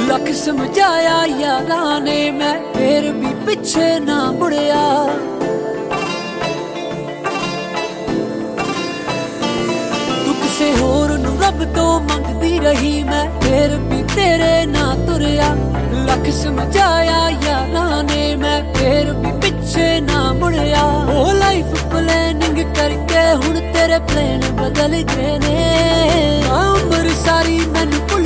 ਲੱਖ ਸਮਝਾਇਆ ਯਾਰਾਂ ਨੇ ਮੈਂ ਫੇਰ ਵੀ ਪਿੱਛੇ ਨਾ ਮੁੜਿਆ। ਤੂੰ ਕਿਸੇ ਹੋਰ ਨੂੰ ਰੱਬ ਤੋਂ ਮੰਗਦੀ ਰਹੀ ਮੈਂ ਫੇਰ ਵੀ ਤੇਰੇ ਨਾ ਤੁਰਿਆ। ਲੱਖ ਸਮਝਾਇਆ ਯਾਰਾਂ ਨੇ ਮੈਂ ਫੇਰ ਵੀ ਪਿੱਛੇ ਨਾ ਮੁੜਿਆ। ਉਹ ਲਾਈਫ ਪਲੈਨਿੰਗ ਕਰਕੇ ਹੁਣ ਤੇਰੇ ਪਲਾਨ ਬਦਲ ਗਏ ਨੇ। ਉਮਰ ਸਾਰੀ